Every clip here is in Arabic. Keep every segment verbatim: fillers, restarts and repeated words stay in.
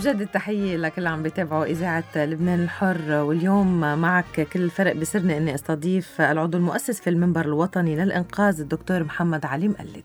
بجد التحية لكل عم بيتابعوا إذاعة لبنان الحر. واليوم معك كل الفرق بسرني أني استضيف العضو المؤسس في المنبر الوطني للإنقاذ الدكتور محمد علي مقلد.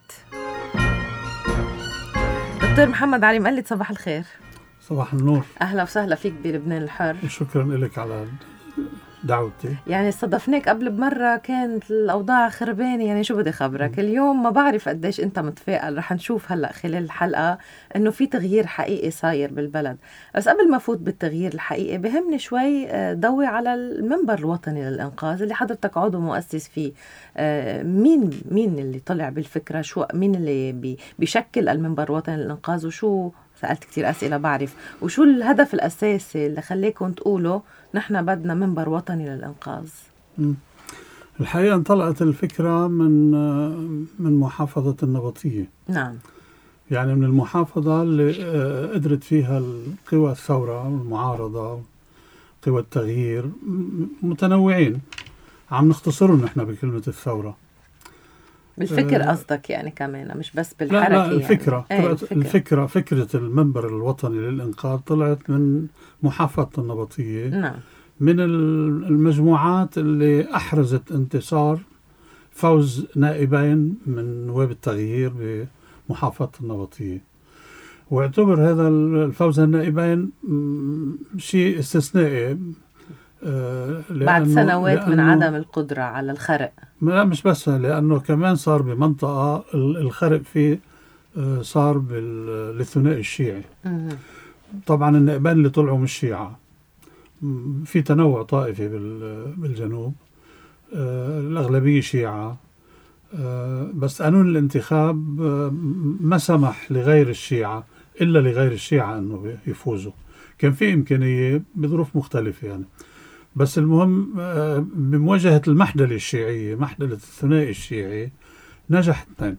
دكتور محمد علي مقلد، صباح الخير. صباح النور، أهلا وسهلا فيك بلبنان الحر. شكرا لك على دعوتي. يعني استضفناك قبل بمرة كانت الأوضاع خربانة، يعني شو بدي خبرك اليوم؟ ما بعرف قديش أنت متفائل. رح نشوف هلأ خلال الحلقة أنه في تغيير حقيقي صاير بالبلد. بس قبل ما فوت بالتغيير الحقيقي بهمني شوي ضوي على المنبر الوطني للإنقاذ اللي حضرتك عضو مؤسس فيه. مين مين اللي طلع بالفكرة؟ شو مين اللي بي بيشكل المنبر الوطني للإنقاذ؟ وشو سألت كتير أسئلة بعرف، وشو الهدف الأساسي اللي خليكم تقولوا نحن بدنا منبر وطني للإنقاذ؟ الحقيقة انطلقت الفكرة من من محافظة النبطية. نعم. يعني من المحافظة اللي قدرت فيها القوى الثورة والمعارضة، قوى التغيير، متنوعين. عم نختصرهم نحن بكلمة الثورة. بالفكر قصدك يعني كمان، مش بس بالحركة؟ لا لا الفكرة يعني. الفكرة. الفكرة فكرة المنبر الوطني للإنقاذ طلعت من محافظة النبطية. نعم. من المجموعات اللي أحرزت انتصار فوز نائبين من نواب التغيير بمحافظة النبطية، واعتبر هذا الفوز النائبين شيء استثنائي بعد سنوات من عدم القدرة على الخرق. لا مش بس، لأنه كمان صار بمنطقة الخرق فيه صار بالثنائي الشيعي. طبعا النائبين اللي طلعوا من الشيعة، في تنوع طائفي بالجنوب، الأغلبية شيعة، بس قانون الانتخاب ما سمح لغير الشيعة إلا لغير الشيعة أنه يفوزوا. كان في إمكانية بظروف مختلفة يعني، بس المهم بمواجهة المحدلة الشيعية، محدلة الثنائي الشيعي، نجح اثنين.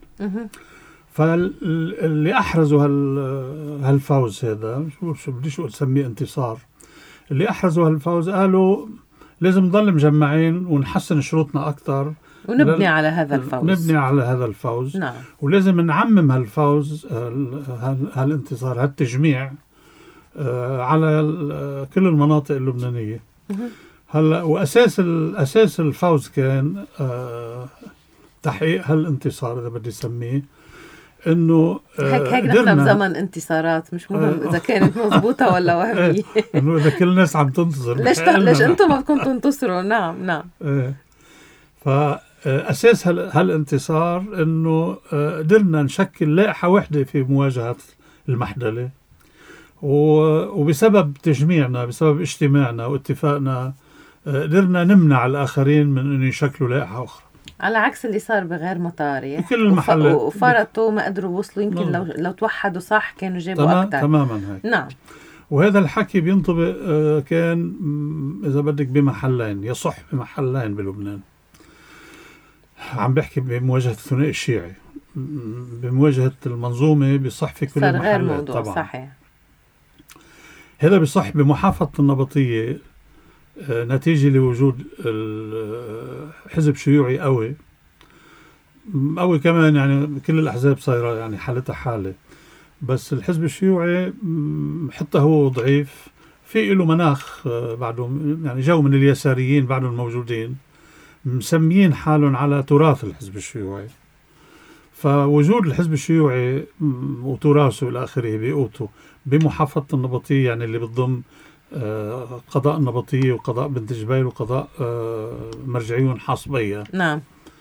فاللي أحرزوا هالفوز هذا، شو بديش أسميه انتصار، اللي أحرزوا هالفوز قالوا لازم نضل مجمعين ونحسن شروطنا أكتر ونبني لل... على هذا الفوز نبني على هذا الفوز. نعم. ولازم نعمم هالفوز، هالانتصار، هالتجميع على كل المناطق اللبنانية. هلا وأساس الأساس الفوز كان تحقيق هالانتصار، إذا بدي أسميه، إنه هيك هيك نحن بزمن انتصارات، مش مهم إذا كانت مضبوطة ولا وهمية. إنه إذا كل الناس عم تنتصر ليش ليش أنتم ما بدكم تنتصروا؟ نعم نعم. فأساس هالانتصار إنه قدرنا نشكل لائحة واحدة في مواجهة المحدلة، وبسبب تجميعنا، بسبب اجتماعنا واتفاقنا، قدرنا نمنع الآخرين من أن يشكلوا لائحة أخرى، على عكس اللي صار بغير مطاري بكل المحلات. وفرطوا ما قدروا وصلوا، يمكن لو لو توحدوا صح كانوا جابوا تمام أكتر. تماما هيك. نعم. وهذا الحكي بينطبق كان إذا بدك بمحلين، يصح بمحلين بلبنان. عم بحكي بمواجهة الثنائي الشيعي، بمواجهة المنظومة بيصح في كل المحلات طبعا. صحيح. هذا بيصح بمحافظة النبطية نتيجة لوجود حزب شيوعي قوي قوي كمان، يعني كل الأحزاب صايرة يعني حالتها حالة، بس الحزب الشيوعي حتى هو ضعيف، في له مناخ بعده، يعني جو من اليساريين بعدهم موجودين مسميين حالهم على تراث الحزب الشيوعي. فوجود الحزب الشيوعي وتراثه إلى آخره بقوته بمحافظة النبطية، يعني اللي بتضم قضاء النبطية وقضاء بنت جبيل وقضاء مرجعيون حاصبية. نعم.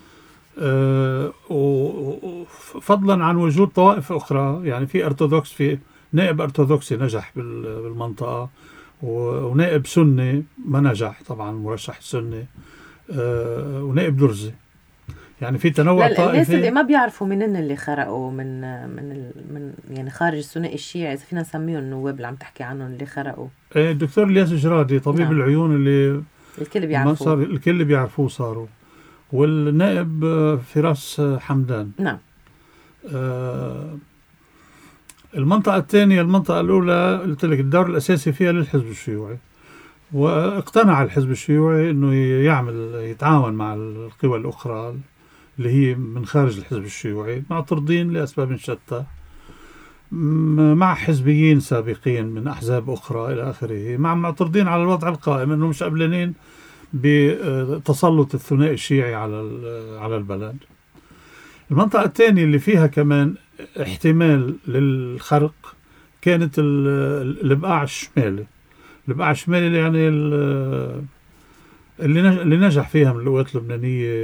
وفضلا عن وجود طوائف أخرى، يعني في أرثوذكس، في نائب أرثوذكسي نجح بالمنطقة، ونائب سني ما نجح طبعا، مرشح السني، ونائب درزي. يعني في تنوع طائفي. الناس اللي ما بيعرفوا منين اللي خرقوا من من من يعني خارج الثنائي الشيعي، إذا فينا نسميهم النواب اللي عم تحكي عنهم اللي خرقوا. الدكتور الياس جرادي طبيب نعم. العيون اللي الكل بيعرفوه، الكل بيعرفوه صاروا، والنائب فراس حمدان. نعم. آه المنطقة الثانية، المنطقة الأولى قلت لك الدور الأساسي فيها للحزب الشيوعي، واقتنع الحزب الشيوعي إنه يعمل يتعاون مع القوى الأخرى اللي هي من خارج الحزب الشيوعي، معترضين لأسباب شتى. مع حزبيين سابقين من أحزاب أخرى إلى آخره، مع معترضين على الوضع القائم أنهم مش قبلانين بتسلط الثنائي الشيعي على على البلد. المنطقة الثانية اللي فيها كمان احتمال للخرق كانت البقاع الشمالي. البقاع الشمالي يعني اللي اللي نجح فيها من القوات اللبنانية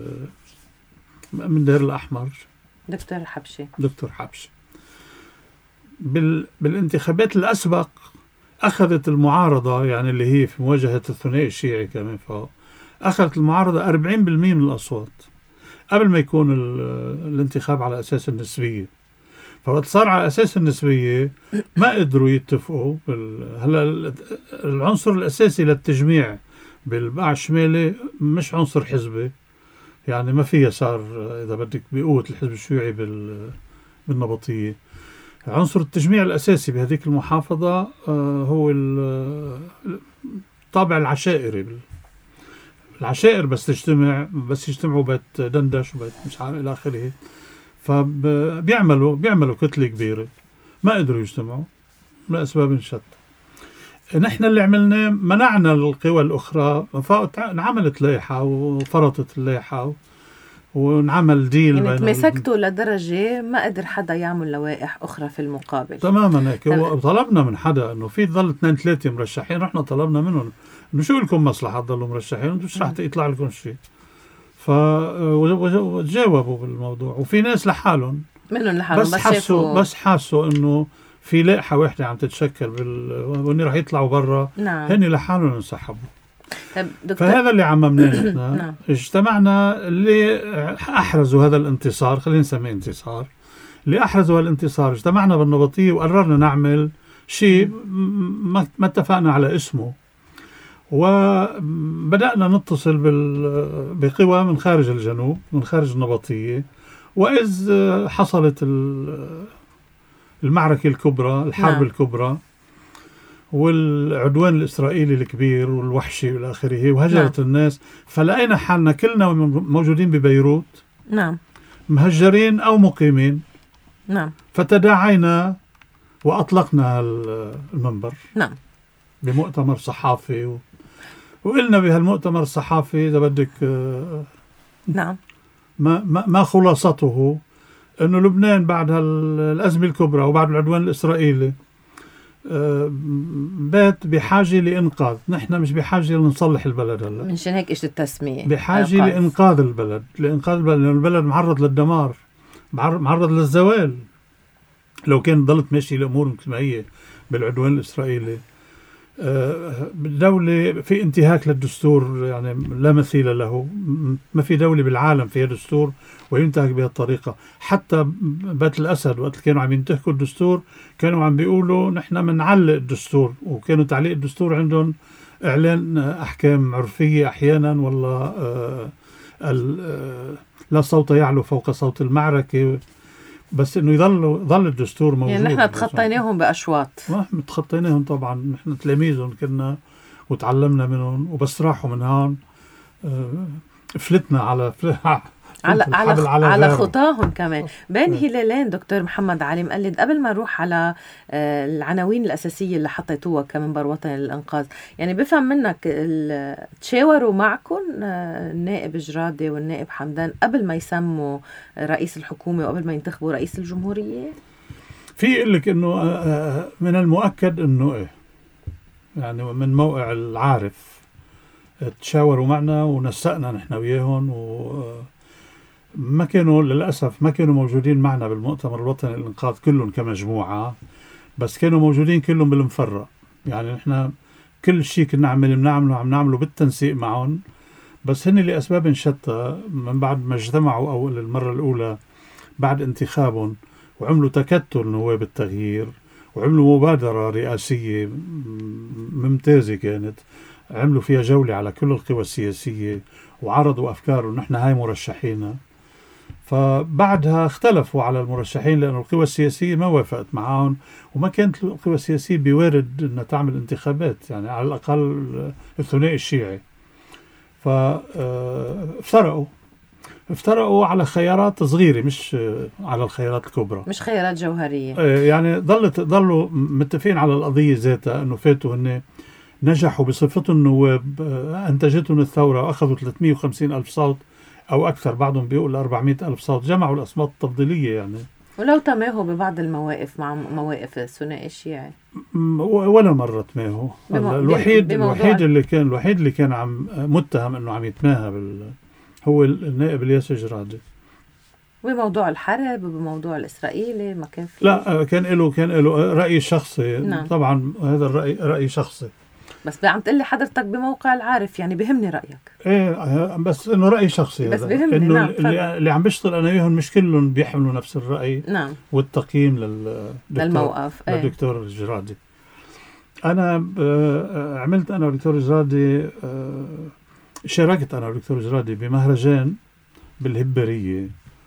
من دير الأحمر دكتور حبشي دكتور حبشي بال بالانتخابات الأسبق أخذت المعارضة، يعني اللي هي في مواجهة الثنائي الشيعي كمان فوق، أخذت المعارضة أربعين بالمئة من الأصوات قبل ما يكون الانتخاب على أساس النسبية. فوقت صار على أساس النسبية ما قدروا يتفقوا. هلا العنصر الأساسي للتجميع بالبقاع الشمالي مش عنصر حزبي، يعني ما في يسار إذا بدك بقوة الحزب الشيوعي بالنبطية. عنصر التجميع الأساسي بهذيك المحافظة هو الطابع العشائري. العشائر بس تجتمع بس يجتمعوا بيت دندش وبيت مش عارف إلى آخره، فبيعملوا بيعملوا كتلة كبيرة، ما قدروا يجتمعوا لأسباب شتى. نحن اللي عملنا منعنا القوى الأخرى، فانعملت لائحة وفرطت اللائحة وانعمل ديل. يعني تمسكتوا لدرجة ما قدر حدا يعمل لوائح أخرى في المقابل. تماما هيك. طلبنا من حدا إنه في ضل اثنين ثلاثة مرشحين، رحنا طلبنا منهم إنه شو لكم مصلحة تضلوا مرشحين وانتم مش رح يطلع لكم شيء. فجاوبوا بالموضوع، وفي ناس لحالهم منهم لحالهم بس, بس حسوا بس حسوا إنه في لائحة واحدة عم تتشكل بال... وإني رح يطلعوا برا. نعم. هني لحالهم انسحبوا. فهذا اللي عممناه نحن. اجتمعنا اللي أحرزوا هذا الانتصار، خلينا نسميه انتصار، اللي أحرزوا هالانتصار. اجتمعنا بالنبطية وقررنا نعمل شيء ما اتفقنا على اسمه، وبدأنا نتصل بقوى من خارج الجنوب من خارج النبطية. وإذ حصلت المعركة الكبرى، الحرب نعم. الكبرى والعدوان الإسرائيلي الكبير والوحشي والى آخره، وهجرت نعم. الناس. فلقينا حالنا كلنا موجودين ببيروت، نعم، مهجرين أو مقيمين، نعم. فتداعينا وأطلقنا المنبر، نعم، بمؤتمر صحافي و... وقلنا بهالمؤتمر الصحافي إذا بدك نعم ما ما, ما خلاصته إنه لبنان بعد الأزمة الكبرى وبعد العدوان الإسرائيلي بات بحاجة لإنقاذ. نحن مش بحاجة لنصلح البلد هلا، منشان هيك إيش التسمية، بحاجة أوقات. لإنقاذ البلد لإنقاذ البلد لأن البلد معرض للدمار، معرض للزوال لو كان ضلت ماشي الأمور مثل ما هي بالعدوان الإسرائيلي. دولة في انتهاك للدستور يعني لا مثيل له، ما في دولة بالعالم فيها دستور وينتهك بهذه الطريقة. حتى بيت الأسد وقت كانوا عم ينتهكوا الدستور كانوا عم بيقولوا نحن منعلق الدستور، وكانوا تعليق الدستور عندهم إعلان أحكام عرفية أحيانا، والله لا صوت يعلو فوق صوت المعركة، بس انه يضل ظل الدستور موجود. يعني نحن تخطيناهم باشواط، ما تخطيناهم طبعا، نحن تلاميذهم كنا وتعلمنا منهم، وبس راحوا من هون فلتنا على على على, على, على خطاهم كمان. بين هلالين دكتور محمد علي مقلد، قبل ما نروح على العناوين الأساسية اللي حطيتوها كمنبر وطني للإنقاذ، يعني بفهم منك تشاوروا معكم النائب جرادي والنائب حمدان قبل ما يسموا رئيس الحكومة وقبل ما ينتخبوا رئيس الجمهورية؟ في يقول لك إنه من المؤكد إنه إيه، يعني من موقع العارف تشاوروا معنا ونسقنا نحن وياهم، و ما كانوا للأسف ما كانوا موجودين معنا بالمؤتمر الوطني للإنقاذ كلهم كمجموعة، بس كانوا موجودين كلهم بالمفرق. يعني نحن كل شيء كنا عمل بنعمله عم نعمله بالتنسيق معهم، بس هن لأسباب شتى من بعد ما اجتمعوا أول المرة الأولى بعد انتخابهم وعملوا تكتل نواب التغيير وعملوا مبادرة رئاسية ممتازة كانت، عملوا فيها جولة على كل القوى السياسية وعرضوا أفكارهم نحن هاي مرشحينا. فبعدها اختلفوا على المرشحين لأن القوى السياسية ما وافقت معهم، وما كانت القوى السياسية بوارد أنها تعمل انتخابات، يعني على الأقل الثنائي الشيعي. فافترقوا افترقوا على خيارات صغيرة، مش على الخيارات الكبرى، مش خيارات جوهرية. يعني ضلت ضلوا متفقين على القضية ذاتها، أنه فاتوا هن نجحوا بصفتهم النواب، أنتجتهم الثورة وأخذوا ثلاثمئة وخمسين ألف صوت أو أكثر، بعضهم بيقول أربعمئة ألف صوت، جمعوا الأصوات التفضيلية يعني. ولو تماهوا ببعض المواقف مع مواقف الثنائي الشيعي ولا مرة تماهوا. بمو... الوحيد الوحيد اللي كان الوحيد اللي كان عم متهم انه عم يتماهى بال هو النائب الياس الجرادي بموضوع الحرب وبموضوع الإسرائيلي. ما كان في لا كان له كان له رأي شخصي. نعم. طبعا هذا الرأي رأي شخصي، بس عم تقول لي حضرتك بموقع العارف، يعني بهمني رأيك. ايه بس انه رأي شخصي، بس بهمني. انه نعم. اللي, اللي عم بشتغل انا وياهم مش كلهم بيحملوا نفس الرأي. نعم. والتقييم لل للموقف للدكتور ايه. الجرادي. انا عملت انا والدكتور الجرادي، شاركت انا والدكتور الجرادي بمهرجان بالهبرية،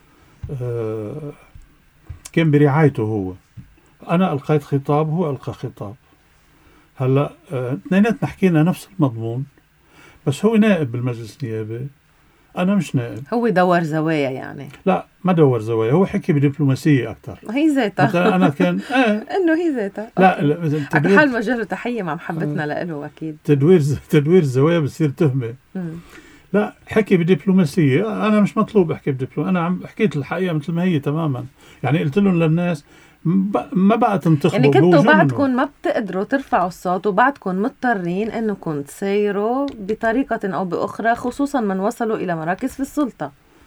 كان برعايته هو. انا القيت خطاب، هو القى خطاب. هلا اثنيناتنا حكينا نفس المضمون، بس هو نائب بالمجلس النيابي، انا مش نائب. هو دور زوايا يعني؟ لا ما دور زوايا، هو حكي بدبلوماسيه اكثر. هي ذاتها. انا كان ايه انه هي ذاتها. لا لا على حال مجرد تحيه مع محبتنا له اكيد. تدوير تدوير الزوايا بصير تهمه. مم. لا حكي بدبلوماسيه، انا مش مطلوب احكي بدبلوماسيه، انا عم حكيت الحقيقه مثل ما هي تماما. يعني قلت لهم للناس ما بقى تنتخبوا. يعني كنتوا بعدكم ما بتقدروا ترفعوا الصوت، وبعدكم مضطرين انكم تسيروا بطريقة او باخرى، خصوصا من وصلوا الى مراكز في السلطة.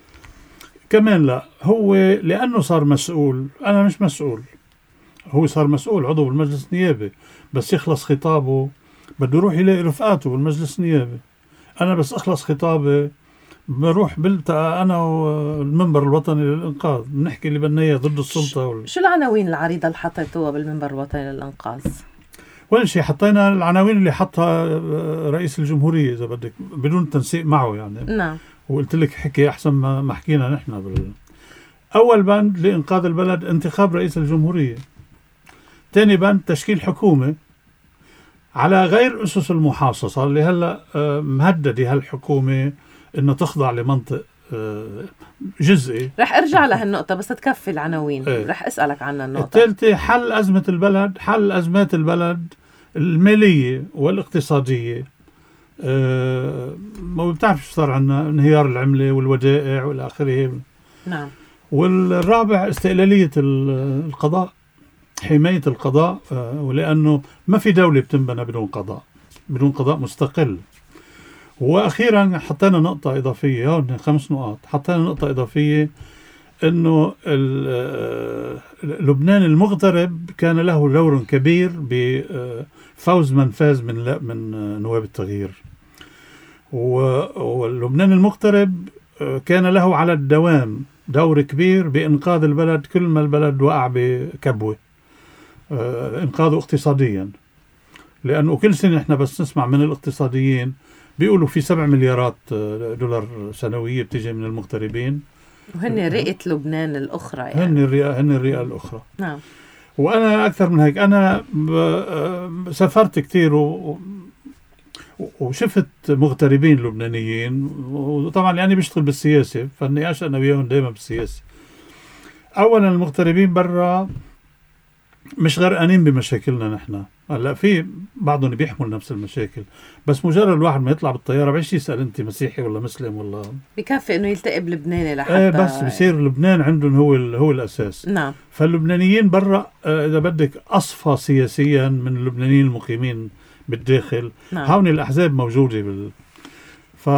كمان لا، هو لانه صار مسؤول، انا مش مسؤول. هو صار مسؤول عضو بالمجلس النيابي، بس يخلص خطابه بده يروح يلاقي رفقاته بالمجلس النيابي. انا بس اخلص خطابي بروح بلتقى انا والمنبر الوطني للانقاذ، بنحكي اللي بدنا اياه ضد السلطه. وال... شو العناوين العريضه اللي حطيتوها بالمنبر الوطني للانقاذ؟ ولا شيء، حطينا العناوين اللي حطها رئيس الجمهوريه اذا بدك، بدون تنسيق معه يعني. نعم. وقلت لك حكي احسن ما ما حكينا نحن. بال... اول بند لانقاذ البلد انتخاب رئيس الجمهوريه. ثاني بند تشكيل حكومه على غير اسس المحاصصه اللي هلا مهدده هالحكومه انه تخضع لمنطق جزئي. رح ارجع لهالنقطة بس تكفي العناوين. ايه. رح اسألك عن النقطة الثالثة حل أزمة البلد، حل أزمات البلد المالية والاقتصادية. أه ما بتعرف شو صار عنا، انهيار العملة والودائع والى آخره. نعم. والرابع استقلالية القضاء، حماية القضاء، أه ولأنه ما في دولة بتنبنى بدون قضاء، بدون قضاء مستقل. وأخيرا حطينا نقطة إضافية، هون خمس نقاط. حطينا نقطة إضافية إنه لبنان المغترب كان له دور كبير بفوز من فاز من من نواب التغيير، ولبنان المغترب كان له على الدوام دور كبير بإنقاذ البلد كل ما البلد وقع بكبوة، إنقاذه اقتصاديا. لأنه كل سنة إحنا بس نسمع من الاقتصاديين بيقولوا في سبع مليارات دولار سنوية بتيجي من المغتربين، وهن رئة لبنان الأخرى يعني. هن الرئة هن الرئة الأخرى. نعم. وأنا أكثر من هيك، أنا سافرت كتير و... وشفت مغتربين لبنانيين، وطبعا لأني بشتغل بالسياسة فالنقاش أنا وياهم دائما بالسياسة. أولا المغتربين برا مش غرقانين بمشاكلنا نحن. هلا في بعضهم بيحمل نفس المشاكل، بس مجرد الواحد ما يطلع بالطياره بعيش يسال انت مسيحي ولا مسلم ولا، بكفي انه يلتقي بلبناني لحتى ايه بس بصير لبنان عندهم هو هو الاساس. نعم. فاللبنانيين برا اذا بدك اصفى سياسيا من اللبنانيين المقيمين بالداخل. نعم. هون الاحزاب موجوده بال ف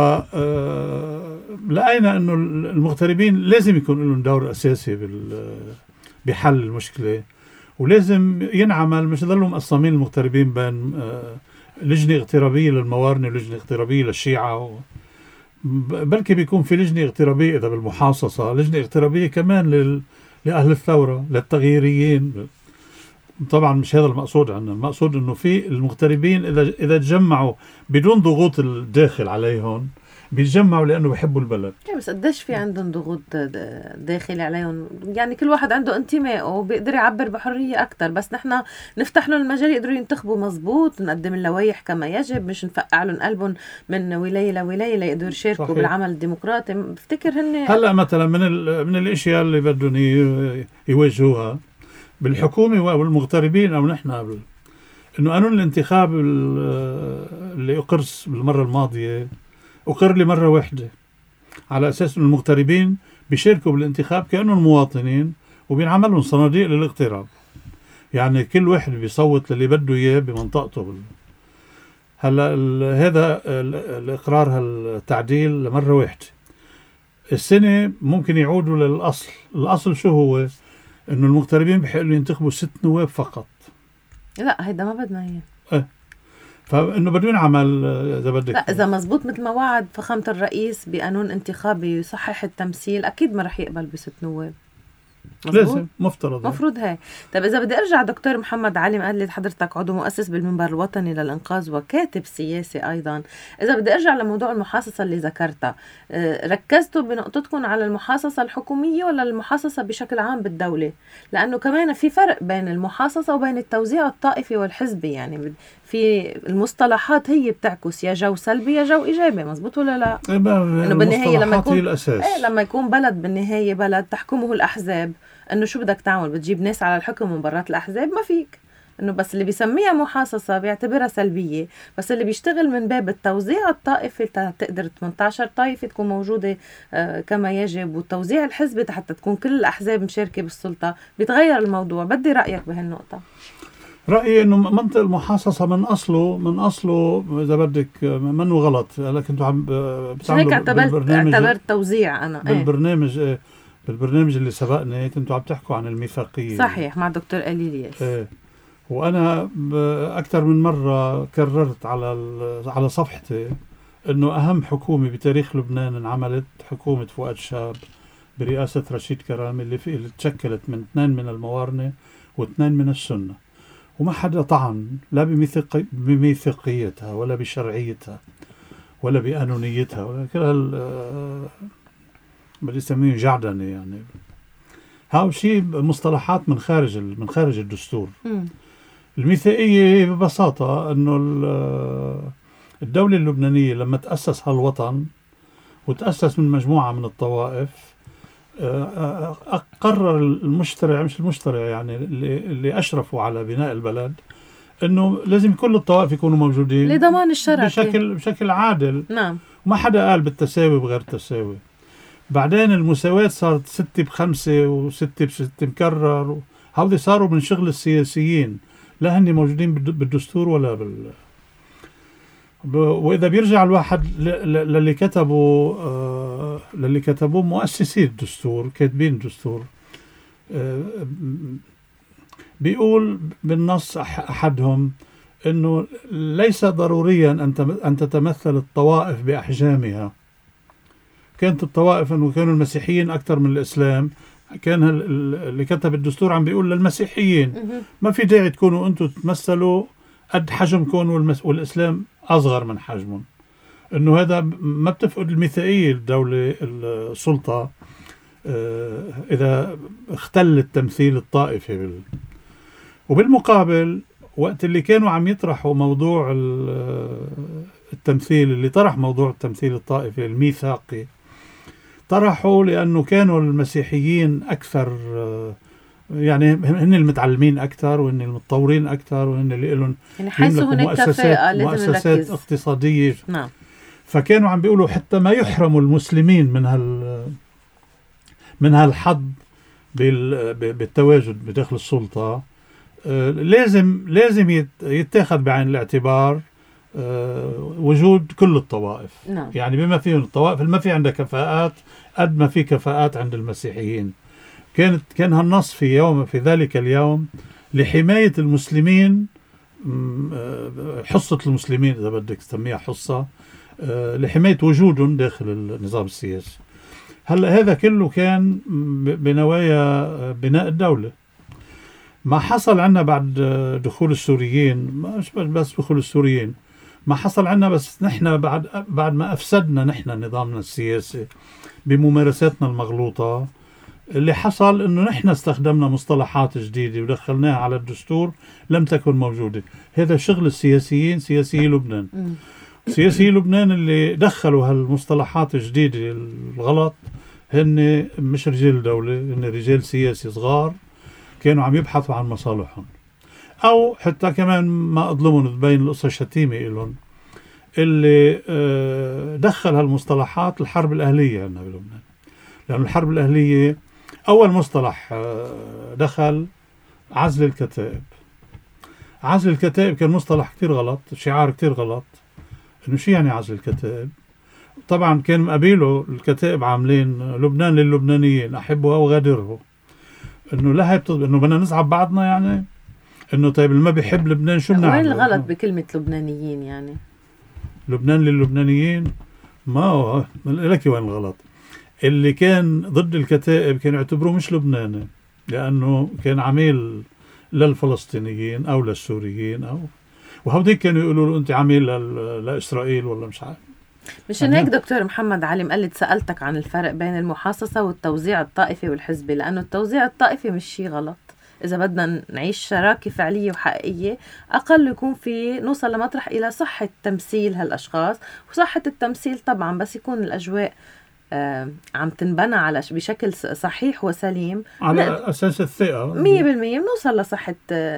لقينا انه المغتربين لازم يكون لهم دور اساسي بال بحل المشكله، ولازم ينعمل، مش يضلوا مقسمين المغتربين بين لجنة اغترابية للموارنة ولجنة اغترابية للشيعة، بلكي بيكون في لجنة اغترابية إذا بالمحاصصة، لجنة اغترابية كمان لل... لأهل الثورة للتغييريين. طبعا مش هذا المقصود عنا، المقصود انه في المغتربين اذا اذا تجمعوا بدون ضغوط الداخل عليهم بيتجمعوا لأنه بيحبوا البلد. بس قديش في عندهم ضغوط داخلي عليهم؟ يعني كل واحد عنده انتماء وبيقدر يعبر بحرية أكتر، بس نحن نفتح لهم المجال يقدروا ينتخبوا مزبوط، نقدم اللوائح كما يجب، مش نفقع لهم قلبهم من ولاية لولاية ليقدروا يشاركوا صحيح. بالعمل الديمقراطي. بفتكر هن هلا مثلا من من الاشياء اللي بدهم يواجهوها بالحكومة والمغتربين أو نحن قبل إنه قانون الانتخاب اللي أقرص بالمرة الماضية أقر لي مرة واحدة على أساس إنه المغتربين بيشاركوا بالانتخاب كأنهم مواطنين وبينعمل لهم صناديق للاغتراب، يعني كل واحد بيصوت للي بده إياه بمنطقته. هلا هذا الإقرار هالتعديل لمرة واحدة، السنة ممكن يعودوا للأصل. الأصل شو هو؟ إنه المغتربين بيحقوا ينتخبوا ست نواب فقط. لا هيدا ما بدنا اياه. ايه فانه بده ينعمل اذا بدك. لا اذا مزبوط مثل ما وعد فخامة الرئيس بقانون انتخابي يصحح التمثيل، اكيد ما رح يقبل بست نواب. لازم مفترض مفروض هيك. طيب اذا بدي ارجع دكتور محمد علي مقلد، حضرتك عضو مؤسس بالمنبر الوطني للانقاذ وكاتب سياسي ايضا، اذا بدي ارجع لموضوع المحاصصه اللي ذكرتها، ركزتوا بنقطتكم على المحاصصه الحكوميه ولا المحاصصه بشكل عام بالدوله؟ لانه كمان في فرق بين المحاصصه وبين التوزيع الطائفي والحزبي، يعني في المصطلحات هي بتعكس يا جو سلبي يا جو ايجابي، مزبوط ولا لا؟ انه بالنهايه لما يكون الأساس. ايه لما يكون بلد بالنهايه بلد تحكمه الاحزاب، انه شو بدك تعمل؟ بتجيب ناس على الحكم من برات الاحزاب؟ ما فيك. انه بس اللي بيسميها محاصصه بيعتبرها سلبيه، بس اللي بيشتغل من باب التوزيع الطائفي تقدر ثمانية عشر طائفه تكون موجوده آه كما يجب، والتوزيع الحزبي حتى تكون كل الاحزاب مشاركه بالسلطه، بيتغير الموضوع. بدي رايك بهالنقطه. رأيي إنه منطق المحاصصة من أصله من أصله إذا بدك منه غلط، لكن أنتوا عم بتعملوا بالبرنامج اعتبرت توزيع. أنا بالبرنامج ايه بالبرنامج اللي سبقني كنتوا عم تحكوا عن الميثاقية. صحيح، مع دكتور أليلياس. ايه وأنا أكثر من مرة كررت على على صفحتي إنه أهم حكومة بتاريخ لبنان انعملت حكومة فؤاد شاب برئاسة رشيد كرامي، اللي في اللي تشكلت من اثنين من الموارنة واثنين من السنة، وما حدا طعن لا بميثاقي بميثاقيتها ولا بشرعيتها ولا بقانونيتها ولا كل هال بدي اسميه جعدنة. يعني هاو شيء مصطلحات من خارج من خارج الدستور. م. الميثاقية ببساطة انه الدولة اللبنانية لما تأسس هالوطن وتأسس من مجموعة من الطوائف، قرر المشترع مش المشترع يعني اللي, اللي أشرفوا على بناء البلد إنه لازم كل الطوائف يكونوا موجودين لضمان الشرف بشكل بشكل عادل. نعم. وما حدا قال بالتساوي بغير تساوي. بعدين المساواة صارت ستة بخمسة وستة بستة مكرر، هذي صاروا من شغل السياسيين، لا هني موجودين بالدستور ولا بال. وإذا بيرجع الواحد للي كتبوا آه للي كتبوه مؤسسي الدستور كاتبين الدستور، آه بيقول بالنص أحدهم إنه ليس ضروريا أن تتمثل الطوائف بأحجامها. كانت الطوائف إنه كانوا المسيحيين أكثر من الإسلام، كان اللي كتب الدستور عم بيقول للمسيحيين ما في داعي تكونوا أنتم تتمثلوا قد حجمكم والمس... والإسلام أصغر من حجمهم. إنه هذا ما بتفقد الميثاقية الدولة السلطة إذا اختل التمثيل الطائفي بال... وبالمقابل وقت اللي كانوا عم يطرحوا موضوع التمثيل، اللي طرح موضوع التمثيل الطائفي الميثاقي، طرحوا لأنه كانوا المسيحيين أكثر يعني هن المتعلمين أكثر وهن المتطورين أكثر وهن اللي لهم يعني حيث هناك كفاءة لازم مؤسسات اقتصادية. نعم. فكانوا عم بيقولوا حتى ما يحرموا المسلمين من هال من هالحظ بالتواجد بداخل السلطة، لازم لازم يتاخذ بعين الاعتبار وجود كل الطوائف. نعم. يعني بما فيهم الطوائف اللي ما في عندها كفاءات قد ما في كفاءات عند المسيحيين. كانت كان هالنص في يوم في ذلك اليوم لحماية المسلمين، حصة المسلمين إذا بدك تسميها حصة، لحماية وجودهم داخل النظام السياسي. هلا هذا كله كان بنوايا بناء الدولة. ما حصل عنا بعد دخول السوريين، مش بس دخول السوريين، ما حصل عنا، بس نحن بعد بعد ما أفسدنا نحن نظامنا السياسي بممارساتنا المغلوطة، اللي حصل إنه نحن استخدمنا مصطلحات جديدة ودخلناها على الدستور لم تكن موجودة. هذا شغل السياسيين، سياسي لبنان. سياسي لبنان اللي دخلوا هالمصطلحات الجديدة الغلط هن مش رجال دولة، هن رجال سياسي صغار كانوا عم يبحثوا عن مصالحهم، أو حتى كمان ما أظلمهم تبين القصة شتيمة إلهم، اللي دخل هالمصطلحات الحرب الأهلية عندنا بلبنان. لأن الحرب الأهلية أول مصطلح دخل عزل الكتائب. عزل الكتائب كان مصطلح كتير غلط، شعار كتير غلط. إنه شو يعني عزل الكتائب؟ طبعا كان مقابله الكتائب عاملين لبنان للبنانيين أحبها وغادره، إنه لا هي بتض... إنه بدنا نزعب بعضنا، يعني إنه طيب اللي ما بيحب لبنان شو بنعمل؟ وين الغلط بكلمة لبنانيين؟ يعني لبنان للبنانيين ما هو لك وين الغلط. اللي كان ضد الكتائب كانوا يعتبروه مش لبناني، لأنه كان عميل للفلسطينيين أو للسوريين، أو وهوديك كانوا يقولوا له أنت عميل لإسرائيل ولا مش عارف. مشان هيك دكتور محمد علي مقلد سألتك عن الفرق بين المحاصصة والتوزيع الطائفي والحزبي، لأنه التوزيع الطائفي مش شيء غلط. إذا بدنا نعيش شراكة فعلية وحقيقية، أقل يكون في نوصل لمطرح إلى صحة تمثيل هالأشخاص، وصحة التمثيل طبعا بس يكون الأجواء آه عم تنبنى على بشكل صحيح وسليم على أساس الثقة مية بالمية بنوصل لصحة.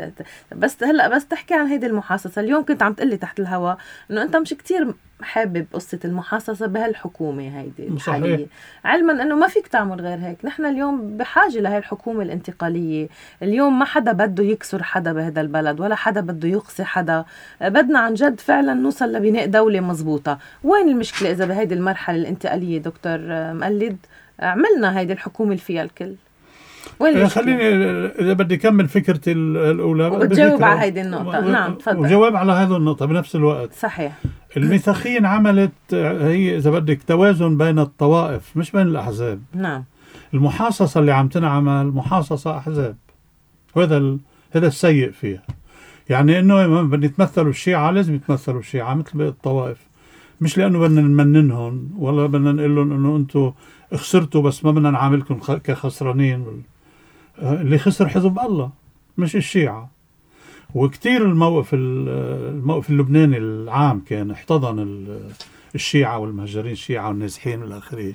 بس هلأ بس تحكي عن هيدي المحاصصة، اليوم كنت عم تقلي تحت الهواء إنه أنت مش كتير حابب قصة المحاصصة بهالحكومة هيدي الحالية، علما أنه ما فيك تعمل غير هيك. نحن اليوم بحاجة لهي الحكومة الانتقالية. اليوم ما حدا بده يكسر حدا بهذا البلد، ولا حدا بده يقصي حدا. بدنا عن جد فعلا نوصل لبناء دولة مزبوطة. وين المشكلة إذا بهيدي المرحلة الانتقالية دكتور مقلد عملنا هيدي الحكومة اللي فيها الكل؟ خليني إذا بدي كمل فكرتي الأولى وتجاوب على هيدي النقطة. نعم تفضل. وجواب على هذه النقطة بنفس الوقت. صحيح. الميثاقيين عملت هي إذا بدك توازن بين الطوائف مش بين الأحزاب. نعم. المحاصصة اللي عم تنعمل محاصصة أحزاب، وهذا ال... هذا السيء فيها. يعني إنه بدنا يتمثلوا الشيعة لازم يتمثلوا الشيعة مثل باقي الطوائف، مش لأنه بدنا نمننهم ولا بدنا نقول لهم إنه أنتوا خسرتوا بس ما بدنا نعاملكم كخسرانين. اللي خسر حزب الله مش الشيعة. وكتير الموقف الموقف اللبناني العام كان احتضن الشيعة والمهجرين الشيعة والنازحين والآخرين.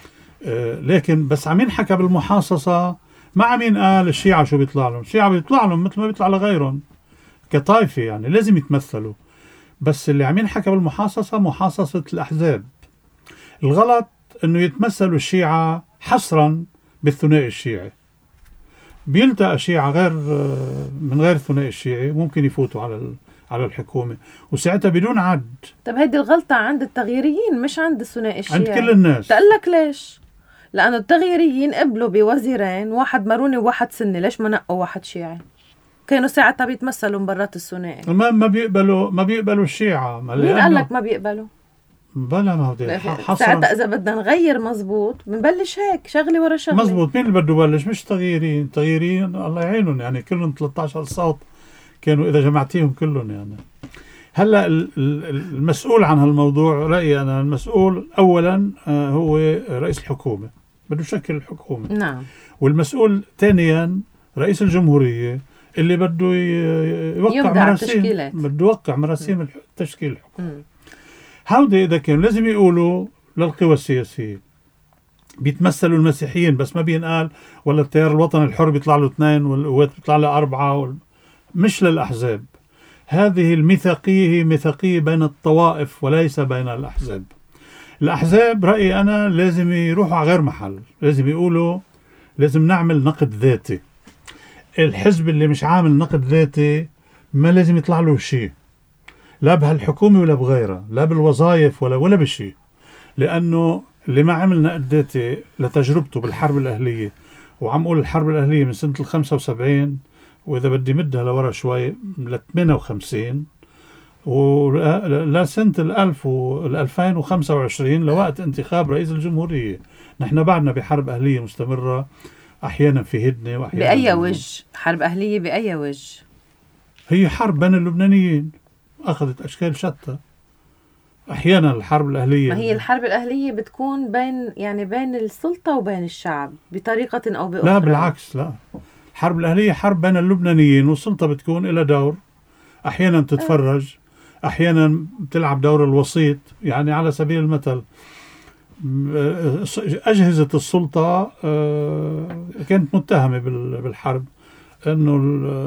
لكن بس عم ينحكى بالمحاصصة، ما عم ينقال الشيعة شو بيطلع لهم. الشيعة بيطلع لهم مثل ما بيطلع لغيرهم كطائفة، يعني لازم يتمثلوا. بس اللي عم ينحكى بالمحاصصة محاصصة الأحزاب. الغلط انه يتمثلوا الشيعة حصرا بالثنائي الشيعي. بيلتقى شيعة غير من غير الثنائي الشيعي ممكن يفوتوا على على الحكومة، وساعتها بدون عد. طب هيدي الغلطة عند التغييريين مش عند الثنائي الشيعي. عند كل الناس. تقلك ليش؟ لأنه التغييريين قبلوا بوزيرين، واحد ماروني وواحد سني، ليش ما نقوا واحد شيعي؟ كانوا ساعتها بيتمثلوا مبارات الثنائي. ما ما بيقبلوا ما بيقبلوا الشيعة. مين قال لك ما بيقبلوا؟ بلا ما هو ساعتها إذا بدنا نغير مزبوط بنبلش هيك شغلة ورا شغلة. مزبوط. مين اللي بده يبلش؟ مش تغييرين. تغييرين الله يعينهم، يعني كلهم ثلاثة عشر صوت كانوا إذا جمعتيهم كلهم. يعني هلا المسؤول عن هالموضوع رأيي أنا، المسؤول أولا هو رئيس الحكومة، بده يشكل الحكومة. نعم. والمسؤول ثانيا رئيس الجمهورية اللي بده يوقع مراسيم، بده يوقع مراسيم تشكيل الحكومة. هودي إذا كانوا لازم يقولوا للقوى السياسية. بيتمثلوا المسيحيين بس ما بينقال ولا التيار الوطني الحر بيطلع له اثنين والقوات بيطلع له أربعة وال... مش للأحزاب. هذه الميثاقية هي ميثاقية بين الطوائف وليس بين الأحزاب. الأحزاب رأيي أنا لازم يروحوا على غير محل، لازم يقولوا لازم نعمل نقد ذاتي. الحزب اللي مش عامل نقد ذاتي ما لازم يطلع له شيء، لا بهالحكومة ولا بغيرها، لا بالوظائف ولا ولا بشيء. لأنه اللي ما عمل نقد ذاتي لتجربته بالحرب الأهلية، وعم أقول الحرب الأهلية من سنة الخمسة وسبعين، وإذا بدي مدها لورا شوي لثمانية وخمسين، ولا سنة الألف والألفين وخمسة وعشرين لوقت انتخاب رئيس الجمهورية. نحن بعدنا بحرب أهلية مستمرة، أحيانا في هدنة وأحيانا بأي وجه. حرب أهلية بأي وجه؟ هي حرب بين اللبنانيين أخذت أشكال شتى. أحيانا الحرب الأهلية، ما هي الحرب الأهلية بتكون بين يعني بين السلطة وبين الشعب بطريقة أو بأخرى. لا بالعكس، لا، الحرب الأهلية حرب بين اللبنانيين، والسلطة بتكون إلى دور، أحيانا تتفرج، أحيانا بتلعب دور الوسيط. يعني على سبيل المثل أجهزة السلطة كانت متهمة بالحرب، أنه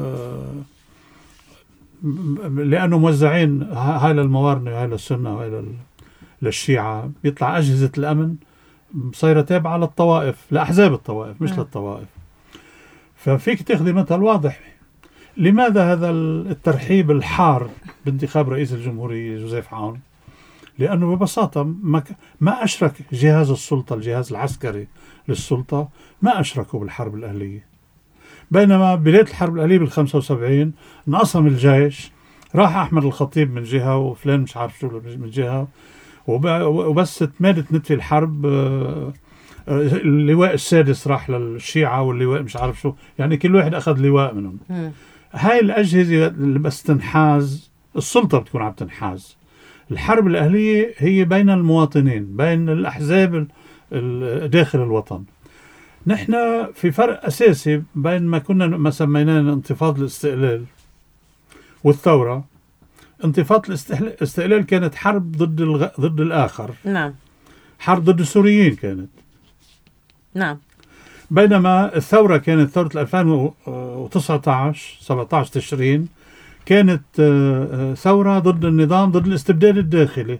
لأنه موزعين هاي للموارنة وهاي للسنة وهاي للشيعة، بيطلع أجهزة الأمن صايرة تابعة للطوائف، لأحزاب الطوائف مش م. للطوائف. ففيك تاخذي مثل واضح لماذا هذا الترحيب الحار بانتخاب رئيس الجمهورية جوزيف عون؟ لأنه ببساطة ما, ما أشرك جهاز السلطة، الجهاز العسكري للسلطة، ما أشركوا بالحرب الأهلية. بينما بداية الحرب الأهلية بالخمسة وسبعين انقسم الجيش، راح أحمد الخطيب من جهة وفلان مش عارف شو من جهة، وبس تمادت نتفي الحرب اللواء السادس راح للشيعة واللواء مش عارف شو، يعني كل واحد أخذ لواء منهم. م. هاي الأجهزة اللي بس تنحاز، السلطة بتكون عم تنحاز. الحرب الأهلية هي بين المواطنين، بين الأحزاب داخل الوطن. نحن في فرق أساسي بين ما كنا ما سميناه انتفاضة الاستقلال والثورة. انتفاضة الاستقلال كانت حرب ضد الغ... ضد الآخر. نعم. حرب ضد السوريين كانت. نعم. بينما الثورة كانت ثورة ألفين وتسعة عشر سبعة عشر تشرين، كانت ثورة ضد النظام، ضد الاستبداد الداخلي.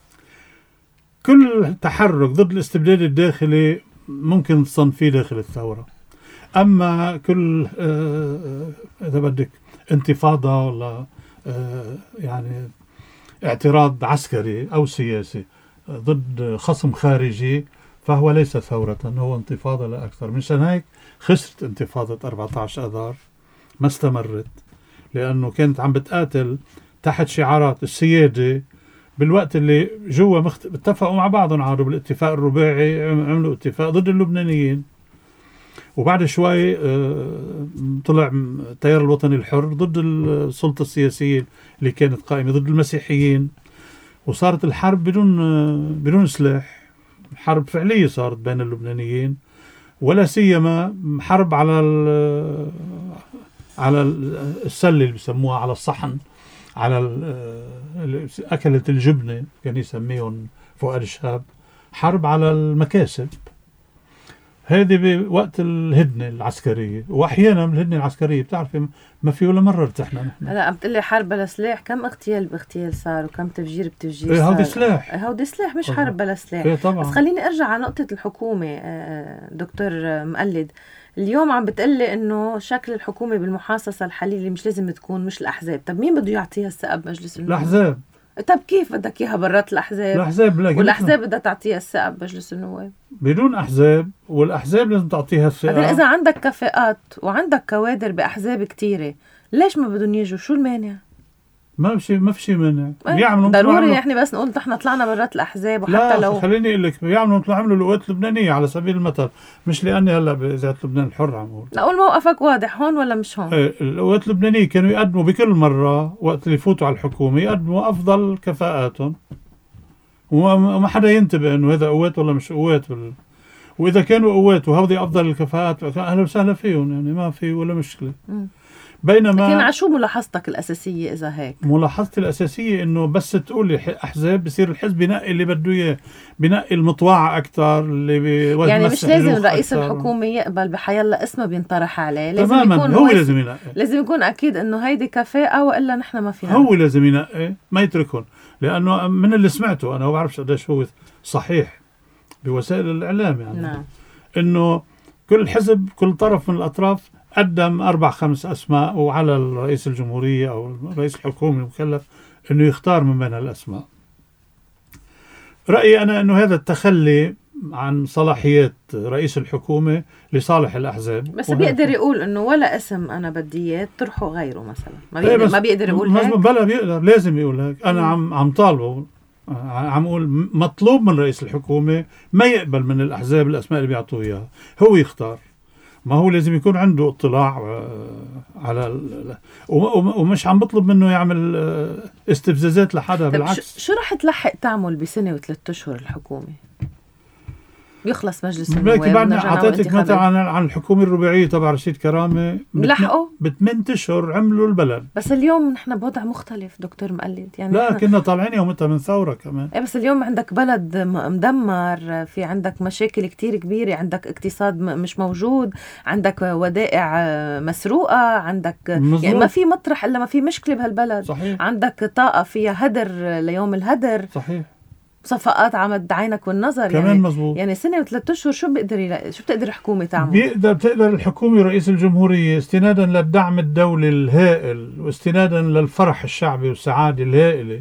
كل تحرك ضد الاستبداد الداخلي ممكن تصنفيه داخل الثورة. أما كل إذا بدك انتفاضة ولا يعني اعتراض عسكري أو سياسي ضد خصم خارجي فهو ليس ثورة، هو انتفاضة لا أكثر. مشان هيك خسرت انتفاضة أربعة عشر آذار، ما استمرت، لأنه كانت عم بتقاتل تحت شعارات السيادة، بالوقت اللي جوا مخت... اتفقوا مع بعضهم عادوا بالاتفاق الرباعي، عملوا اتفاق ضد اللبنانيين. وبعد شوي طلع التيار الوطني الحر ضد السلطة السياسية اللي كانت قائمة ضد المسيحيين، وصارت الحرب بدون بدون سلاح، حرب فعلية صارت بين اللبنانيين، ولا سيما حرب على على السلة اللي بسموها، على الصحن، على أكلة الجبنة كان يسميهم فؤاد الشهاب، حرب على المكاسب. هذه بوقت الهدنة العسكرية، وأحيانا بالهدنة العسكرية بتعرفي ما في ولا مرة ارتحنا نحن. لا عم تقلي حرب بلا سلاح، كم اغتيال باغتيال صار وكم تفجير بتفجير ايه صار. هودي سلاح، هودي سلاح مش طبعا. حرب بلا سلاح. ايه طبعا. بس خليني ارجع على نقطة الحكومة. دكتور مقلد، اليوم عم بتقلي انه شكل الحكومة بالمحاصصة الحالية اللي مش لازم تكون مش الأحزاب. طب مين بده يعطيها الثقة بمجلس النواب؟ الأحزاب. طب كيف بدك اياها برات الأحزاب؟ الأحزاب والأحزاب بدها تعطيها الثقة بمجلس النواب بدون أحزاب، والأحزاب لازم تعطيها الثقة. إذا عندك كفاءات وعندك كوادر بأحزاب كتيرة، ليش ما بدهم يجوا؟ شو المانع؟ ما في ما في شيء مانع. بيعملوا ضروري احنا بس نقول احنا طلعنا برات الأحزاب. وحتى لا لو خليني اقول لك بيعملوا عملوا القوات اللبنانية على سبيل المثل، مش لأني هلا بإذاعة لبنان الحر عم اقول. لا قول موقفك واضح هون ولا مش هون؟ ايه القوات اللبنانية كانوا يقدموا بكل مرة وقت اللي يفوتوا على الحكومة يقدموا أفضل كفاءاتهم، وما حدا ينتبه إنه هذا قوات ولا مش قوات بال... وإذا كانوا قوات وهذه أفضل الكفاءات أهلا وسهلا فيهم، يعني ما في ولا مشكلة. م. بينما لكن عشو ملاحظتك الأساسية إذا هيك؟ ملاحظتي الأساسية إنه بس تقول لي أحزاب بصير الحزب ينقي اللي بده إياه، بينقي المطوعة أكتر اللي بي يعني مش لازم رئيس أكتر. الحكومة يقبل بحيالله اسمه بينطرح عليه، لازم تماما يكون هو لازم ينقي، لازم يكون أكيد إنه هيدي كفاءة وإلا نحن ما فيها. هو لازم ينقي ما يتركون، لأنه من اللي سمعته أنا ما بعرفش قديش هو صحيح بوسائل الإعلام يعني نعم. إنه كل حزب كل طرف من الأطراف قدم أربع خمس أسماء، وعلى الرئيس الجمهورية أو رئيس الحكومة المكلف إنه يختار من بين الأسماء. رأيي أنا إنه هذا التخلي عن صلاحيات رئيس الحكومة لصالح الأحزاب. بس بيقدر يقول إنه ولا اسم أنا بدي إياه طرحه غيره مثلا، ما بيقدر, ما بيقدر يقول هيك؟ بلا بيقدر، لازم يقول هيك. أنا عم عم طالبه، عم أقول مطلوب من رئيس الحكومة ما يقبل من الأحزاب الأسماء اللي بيعطوه إياها، هو يختار. ما هو لازم يكون عنده اطلاع على ال... ومش عم بطلب منه يعمل استفزازات لحدا، بالعكس. شو رح تلحق تعمل بسنة وثلاث أشهر الحكومة؟ بيخلص مجلس النواب. بعد اعطيتك مثلا عن عن الحكومه الرباعيه تبع رشيد كرامه، بلحقوا بثمان اشهر عملوا البلد. بس اليوم نحن بوضع مختلف دكتور مقلد، يعني لا كنا طالعين يومتها من ثوره كمان. ايه بس اليوم عندك بلد مدمر، في عندك مشاكل كتير كبيره، عندك اقتصاد مش موجود، عندك ودائع مسروقه، عندك مزروق. يعني ما في مطرح الا ما في مشكله بهالبلد. صحيح. عندك طاقه فيها هدر ليوم الهدر. صحيح. صفقات عمد عينك والنظر كمان يعني مزبوط. يعني سنة وثلاث أشهر شو بيقدر يلا... شو بتقدر الحكومة تعمل؟ بيقدر بتقدر الحكومة ورئيس الجمهورية استنادا للدعم الدولي الهائل واستنادا للفرح الشعبي والسعادة الهائلة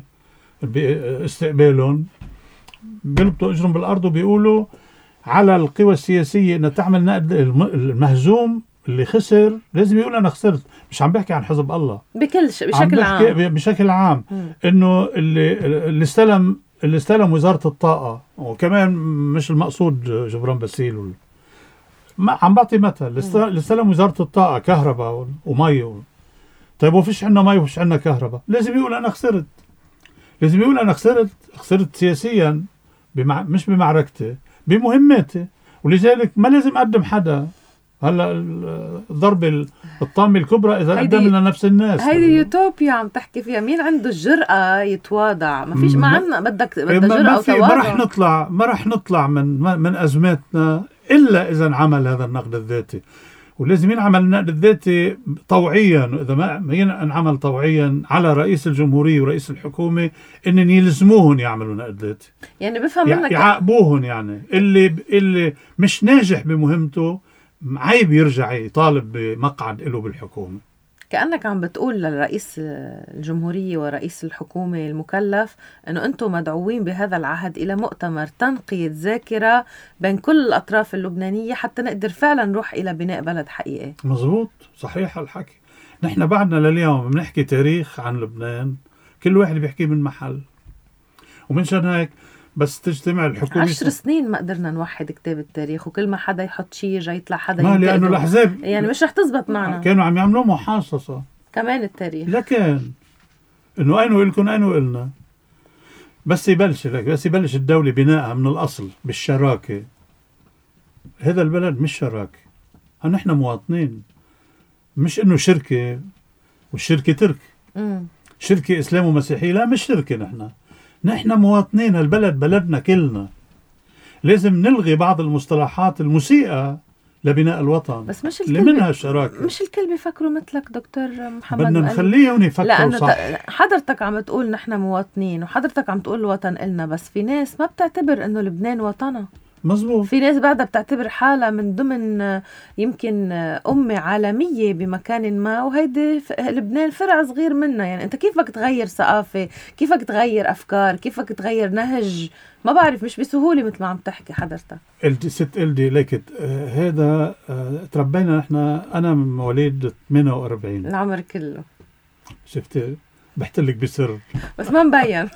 باستقبالهم، بيلبطوا اجرهم بالأرض وبيقولوا على القوى السياسية انها تعمل نقد. المهزوم اللي خسر لازم يقول انا خسرت. مش عم بحكي عن حزب الله بكل ش... بشكل عام بشكل عام م. انه اللي اللي استلم اللي استلم وزارة الطاقة، وكمان مش المقصود جبران باسيل وال... ما عم بعطي مثل اللي استلم وزارة الطاقة كهرباء ومي و... طيب وفيش عنا مي وفيش عنا كهرباء، لازم يقول أنا خسرت. لازم يقول أنا خسرت خسرت سياسيا بمع... مش بمعركتي، بمهماتي، ولذلك ما لازم أقدم حدا. هلا الضربة الطامة الكبرى إذا قدمنا نفس الناس. هيدي يوتوبيا عم تحكي فيها. مين عنده الجرأة يتواضع؟ ما فيش، ما عندنا. بدك بدك جرأة وتواضع. ما رح نطلع ما رح نطلع من من أزماتنا إلا إذا انعمل هذا النقد الذاتي، ولازم ينعمل النقد الذاتي طوعيا. وإذا ما ينعمل طوعيا على رئيس الجمهورية ورئيس الحكومة إن يلزموهم يعملوا نقد ذاتي. يعني بفهم منك يعاقبوهم. يعني اللي اللي مش ناجح بمهمته عيب يرجع يطالب بمقعد له بالحكومة. كأنك عم بتقول للرئيس الجمهورية ورئيس الحكومة المكلف أنه أنتم مدعوين بهذا العهد إلى مؤتمر تنقية ذاكرة بين كل الأطراف اللبنانية حتى نقدر فعلا نروح إلى بناء بلد حقيقي. مزبوط، صحيح الحكي. نحن بعدنا لليوم بنحكي تاريخ عن لبنان، كل واحد بيحكي من محل، ومنشان هيك بس تجتمع الحكومة. عشر سنين ما قدرنا نوحد كتاب التاريخ، وكل ما حدا يحط شيء جاي يطلع حدا ما لأنه الأحزاب يعني مش رح تزبط معنا. كانوا عم يعملوا محاصصة كمان التاريخ. لكن إنه أينو إلكن أينو إلنا. بس يبلش لك بس يبلش الدولة بناءها من الأصل بالشراكة. هذا البلد مش شراكة، نحن مواطنين، مش إنه شركة والشركة ترك. م. شركة إسلام ومسيحية، لا مش شركة. نحن نحن مواطنين، البلد بلدنا كلنا. لازم نلغي بعض المصطلحات المسيئة لبناء الوطن، بس مش اللي منها الشراكة. مش الكل بيفكروا مثلك دكتور محمد. بدنا نخليهم يفكروا صح. حضرتك عم تقول نحن مواطنين، وحضرتك عم تقول الوطن إلنا، بس في ناس ما بتعتبر إنه لبنان وطنها. مزبوط. في ناس بعدها بتعتبر حالها من ضمن يمكن أمة عالمية بمكان ما، وهيدي لبنان فرع صغير منها. يعني أنت كيف بدك تغير ثقافة، كيف بدك تغير أفكار، كيف بدك تغير نهج؟ ما بعرف، مش بسهولة مثل ما عم تحكي حضرتك. قلتي ست قلتي ليكت آه هذا آه تربينا نحن. أنا من مواليد ثمانية وأربعين، العمر كله. شفتي بحتلك بسر بس ما مبين.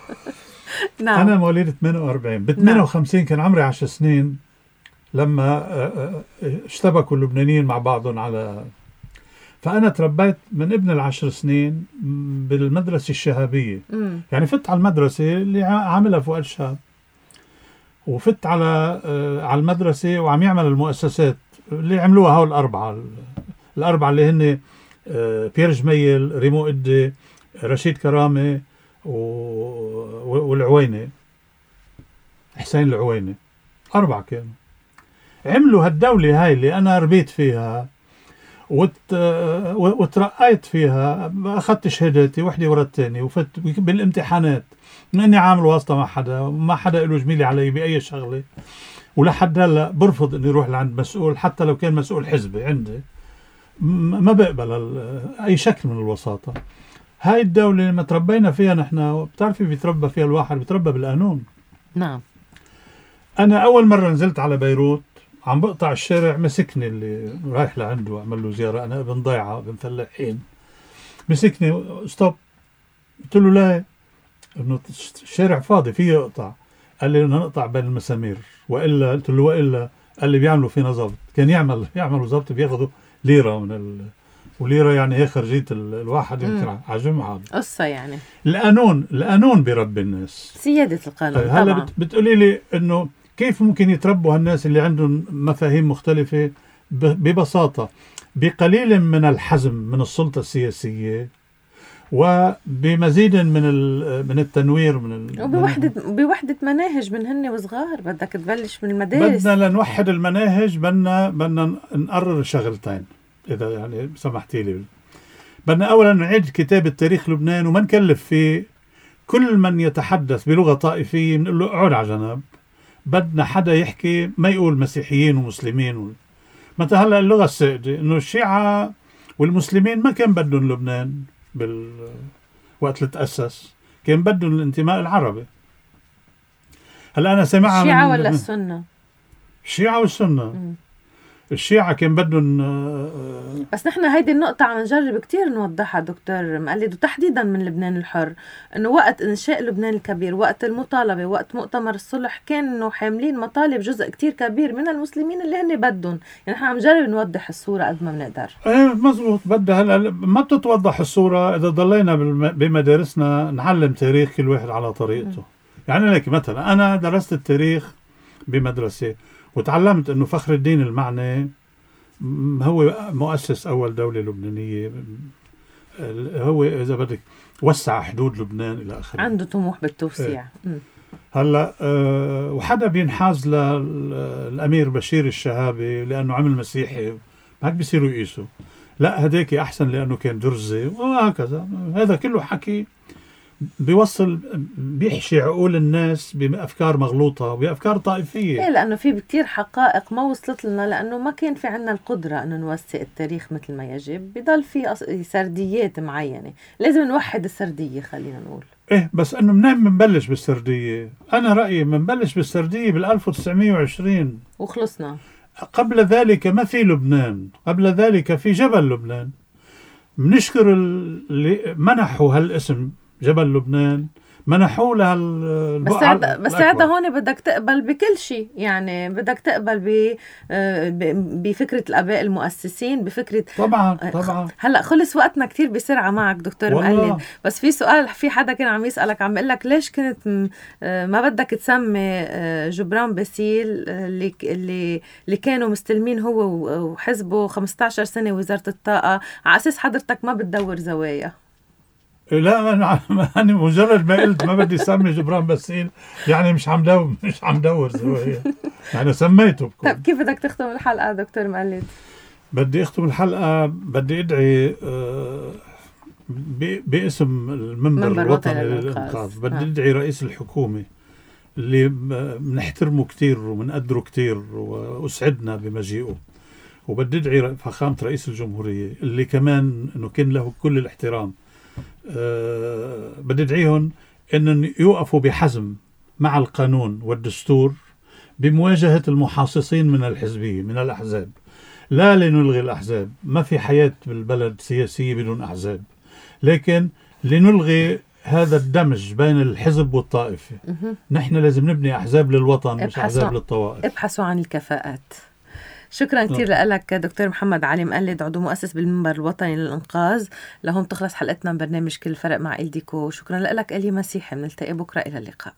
نعم. أنا مواليد ثمانية وأربعين، ب ثمانية وخمسين كان عمري عشر سنين لما اشتبكوا اللبنانيين مع بعضهم على. فأنا تربيت من ابن العشر سنين بالمدرسة الشهابية. م. يعني فت على المدرسة اللي عاملها فؤاد شهاب، وفت على على المدرسة وعم يعمل المؤسسات اللي عملوها هول الأربعة الأربعة اللي هن بيير جميل، ريمو إدي، رشيد كرامة والعوينة، حسين العوينة. أربعة كانوا عملوا هالدولة هاي اللي أنا ربيت فيها وت... وترقيت فيها. أخذت شهاداتي وحدة ورا الثانية، وفت بالامتحانات من أني عامل واسطة مع حدا، ما حدا له جميلة علي بأي شغلة، ولحد هلا برفض أني أروح لعند مسؤول حتى لو كان مسؤول حزبي عندي. ما بقبل أي شكل من الوساطة. هاي الدولة لما تربينا فيها نحن، بتعرفي بيتربى فيها الواحد، بيتربى بالقانون. نعم. أنا أول مرة نزلت على بيروت عم بقطع الشارع، مسكني اللي رايح لعنده أعمل له زيارة، أنا ابن ضيعة ابن فلاحين، مسكني ستوب. قلت له لا، إنه الشارع فاضي فيه يقطع. قال لي بدنا نقطع بين المسامير وإلا. قلت له وإلا؟ قال لي بيعملوا فينا ضبط. كان يعمل يعملوا ضبط بياخذوا ليرة من ال وليرة يعني هي خرجية الواحد يمكن على جمعة. قصة يعني القانون القانون بربي الناس، سيادة القانون. هلا طبعا بت بتقولي لي إنه كيف ممكن يتربوا هالناس اللي عندهم مفاهيم مختلفة؟ ببساطة بقليل من الحزم من السلطة السياسية، وبمزيد من من التنوير من وبوحدة بوحدة مناهج من هن وصغار. بدك تبلش من المدارس. بدنا لنوحد المناهج، بدنا بدنا نقرر شغلتين إذا يعني سمحتي لي. بدنا أولا نعيد كتابة تاريخ لبنان وما نكلف فيه كل من يتحدث بلغة طائفية بنقول له اقعد على جنب. بدنا حدا يحكي ما يقول مسيحيين ومسلمين. مثلا هلا اللغة السائدة إنه الشيعة والمسلمين ما كان بدهم لبنان بال وقت اللي تأسس، كان بدهم الانتماء العربي. هلا أنا سمعها الشيعة ولا السنة؟ الشيعة والسنة. م. الشيعة كان بدهم. بس نحن هيدي النقطة عم نجرب كتير نوضحها دكتور مقلد، وتحديدا من لبنان الحر، انه وقت انشاء لبنان الكبير، وقت المطالبة، وقت مؤتمر الصلح، كانوا حاملين مطالب جزء كتير كبير من المسلمين اللي هن بدهم. يعني نحن عم نجرب نوضح الصورة قد ما بنقدر. ايه مزبوط. بدها هلا ما بتتوضح الصورة اذا ضلينا بمدارسنا نعلم تاريخ كل واحد على طريقته. م. يعني لك مثلا انا درست التاريخ بمدرسة وتعلمت انه فخر الدين المعني هو مؤسس اول دولة لبنانية، هو اذا بدك وسع حدود لبنان الى اخره، عنده طموح بالتوسيع. ايه. هلا أه وحدا بينحاز للامير بشير الشهابي لانه عمل مسيحي، هيك بيصيروا يقيسوا لا هداك احسن لانه كان درزي وهكذا. هذا كله حكي بيوصل بيحشي عقول الناس بأفكار مغلوطة وبأفكار طائفية. إيه، لأنه في كتير حقائق ما وصلت لنا لأنه ما كان في عنا القدرة أنه نوثق التاريخ مثل ما يجب. بضل في سرديات معينة، لازم نوحد السردية. خلينا نقول إيه، بس أنه منين منبلش بالسردية؟ أنا رأيي منبلش بالسردية بالألف وتسعمية وعشرين وخلصنا. قبل ذلك ما في لبنان، قبل ذلك في جبل لبنان. منشكر اللي منحوا هالاسم جبل لبنان، منحوا لها البقعة. بس بس هذا هون بدك تقبل بكل شيء. يعني بدك تقبل ب بفكرة الآباء المؤسسين، بفكرة. طبعا طبعا. هلا خلص وقتنا كتير بسرعة معك دكتور مقلد، بس في سؤال. في حدا كان عم يسألك، عم بيقول لك ليش كنت ما بدك تسمي جبران باسيل اللي اللي اللي كانوا مستلمين هو وحزبه خمسة عشر سنة وزارة الطاقة، على أساس حضرتك ما بتدور زوايا؟ لا أنا أنا مجرد ما قلت ما بدي سمي جبران باسيل يعني مش عم دور مش عم دور زوايا، يعني سميته بكون. طب كيف بدك تختم الحلقة دكتور مقلد؟ بدي أختم الحلقة، بدي أدعي باسم المنبر الوطني للإنقاذ. بدي أدعي رئيس الحكومة اللي بنحترمه كتير وبنقدره كتير وأسعدنا بمجيئه، وبدي أدعي فخامة رئيس الجمهورية اللي كمان إنه كان له كل الاحترام. أه بدي ادعيهم ان يوقفوا بحزم مع القانون والدستور بمواجهة المحاصصين من الحزبية من الأحزاب. لا لنلغي الأحزاب، ما في حياة بالبلد سياسية بدون أحزاب، لكن لنلغي هذا الدمج بين الحزب والطائفة. نحن لازم نبني أحزاب للوطن مش أحزاب للطوائف. ابحثوا عن الكفاءات. شكرا كتير لك دكتور محمد علي مقلد، عضو مؤسس بالمنبر الوطني للإنقاذ. لهم تخلص حلقتنا من برنامج كل فرق مع إلديكو. شكرا لك إلي مسيحي، بنلتقي بكرة، إلى اللقاء.